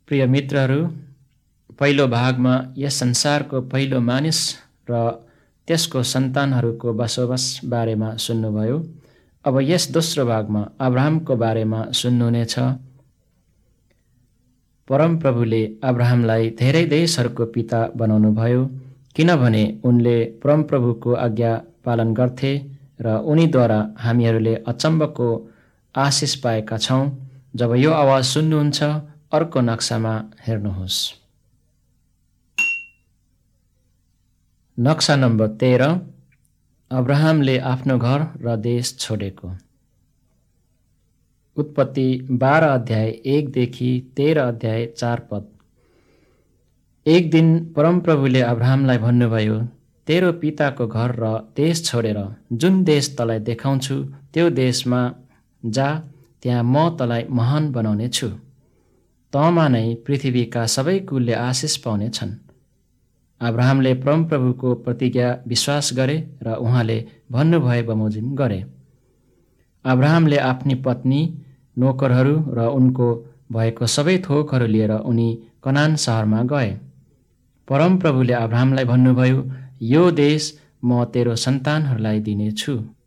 प्रिय मित्रहरू, पहिलो भागमा यस संसारको पहिलो मानिस र त्यसको सन्तानहरूको बसोबास बारेमा सुन्नुभयो। अब यस दोस्रो भागमा अब्राहमको बारेमा सुन्नुहुनेछ। परमप्रभुले अब्राहमलाई धेरै देशहरूको पिता बनाउनुभयो, किनभने उनले परमप्रभुको आज्ञा पालन गर्थे र उनीद्वारा हामीहरूले अचम्मको आशिष पाएका छौँ। जब यो आवाज सुन्नुहुन्छ, अर्को नक्सामा हेर्नुहोस्। नक्सा नम्बर 13, अब्राहमले आफ्नो घर र देश छोडेको। उत्पत्ति 12 अध्याय 1 देखि 13 अध्याय 4 पद। एक दिन परमप्रभुले अब्राहमलाई भन्नुभयो, तेरो पिताको घर र देश छोडेर जुन देश तँलाई देखाउँछु त्यो देशमा जा, त्यहाँ म तँलाई महान बनाउने छु। तँमा नै पृथ्वीका सबै कुलले आशिष पाउनेछन्। अब्राहमले परमप्रभुको प्रतिज्ञा विश्वास गरे र उहाँले भन्नुभए बमोजिम गरे। अब्राहमले आफ्नी पत्नी, नोकरहरू र उनको भएको सबै थोकहरू लिएर उनी कनान सहरमा गए। परमप्रभुले अब्राहमलाई भन्नुभयो, यो देश म तेरो सन्तानहरूलाई दिनेछु।